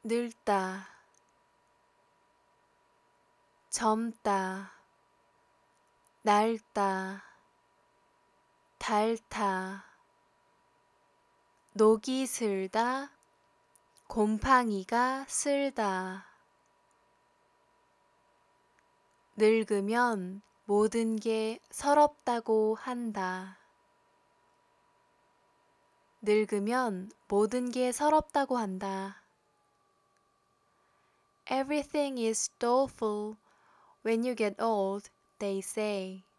늙다, 젊다, 낡다, 닳다, 녹이 슬다, 곰팡이가 쓸다. 늙으면 모든 게 서럽다고 한다. 늙으면 모든 게 서럽다고 한다. Everything is doleful when you get old, they say.